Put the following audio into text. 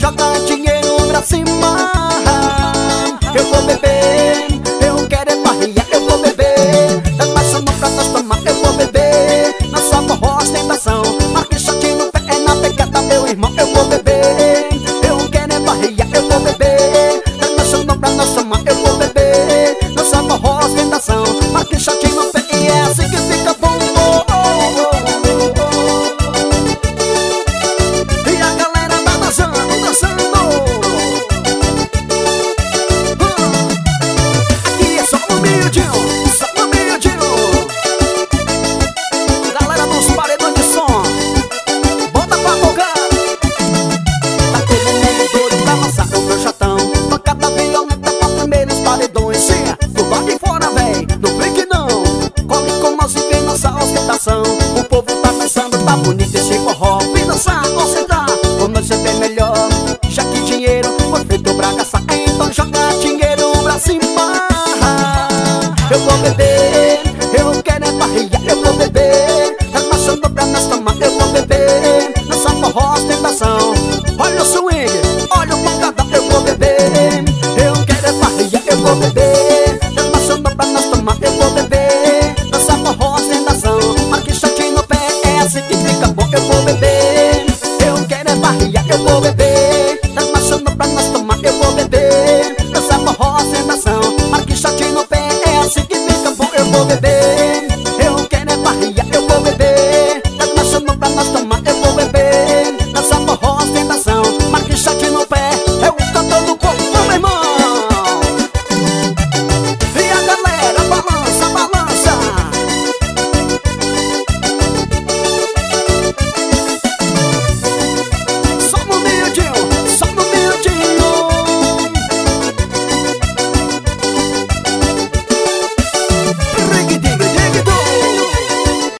joga dinheiro pra cima. Eu vou beber, eu quero é barriga, eu vou beber. Tá passando pra nós tomar, eu vou beber. Na sua forró ostentação, marque chatinho no pé, é na pegada, meu irmão, eu vou beber. Eu quero é barriga, eu vou beber. Tá passando pra nós tomar, eu vou beber. Na sua forró ostentação, marque chatinho no pé, e é assim que fica bom. E a galera tá dançando, dançando. Aqui é só no miudinho, só no miudinho. Galera dos paredões de som, bota pra tocar. Tá todo mundo doido pra lançar o meu chatão. Tocada violenta pra primeiros paredões.